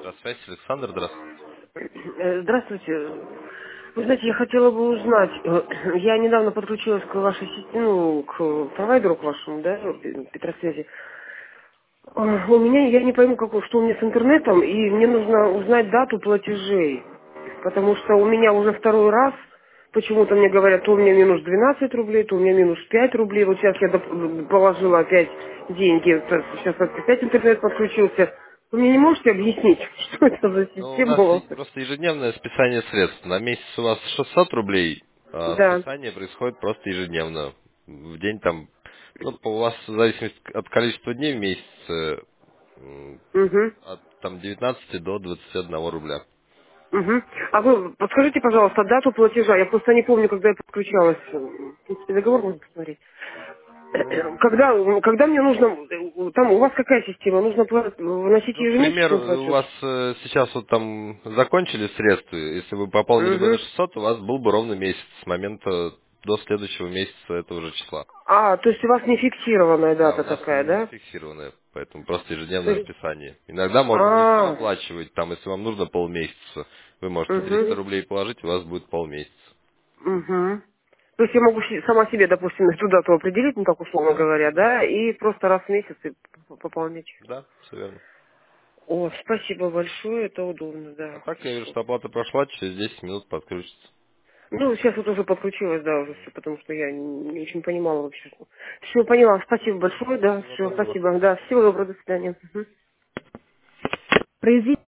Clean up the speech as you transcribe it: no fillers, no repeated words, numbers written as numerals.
Связь, Александр, здравствуйте. Здравствуйте. Вы знаете, я хотела бы узнать, я недавно подключилась к вашей сети, ну, к провайдеру к вашему, да, Петросвязи. У меня, я не пойму, что у меня с интернетом, и мне нужно узнать дату платежей. Потому что у меня уже второй раз, почему-то мне говорят, то у меня минус 12 рублей, то у меня минус 5 рублей. Вот сейчас я положила опять деньги, сейчас опять интернет подключился. Вы мне не можете объяснить, что это за Ну, у нас система у вас? просто ежедневное списание средств. На месяц у вас 600 рублей, а Да. списание происходит просто ежедневно. В день там, ну, у вас в зависимости от количества дней в месяц, Угу. от там 19 до 21 рубля. Угу. А вы подскажите, пожалуйста, дату платежа. Я просто не помню, когда я подключалась. В принципе, договор можно посмотреть. Ну, Когда мне нужно, там у вас какая система? Нужно вносить ну, к примеру, ежемесячный у платеж? вас сейчас вот там закончились средства. Если вы пополнили бы на Угу. 600, у вас был бы ровно месяц с момента до следующего месяца этого же числа. А, то есть у вас не фиксированная Да, у дата нас такая, не да? зафиксированное, поэтому просто То ежедневное есть- списание. Иногда можно не все А, оплачивать, там, если вам нужно полмесяца, вы можете 300 угу. рублей положить, у вас будет полмесяца. Угу. То есть я могу сама себе, допустим, эту дату определить, ну так условно Да, говоря, да. да, и просто раз в месяц и пополнять. Да, все верно. О, спасибо большое, это удобно, А да, так я вижу, хорошо. что оплата прошла, через 10 минут подключится. Ну, сейчас вот уже подключилась, да, уже все, потому что я не очень понимала вообще. Все, поняла, спасибо большое, да, Всего все, доброго. спасибо, да, всего доброго, до свидания. Мгм. Произвести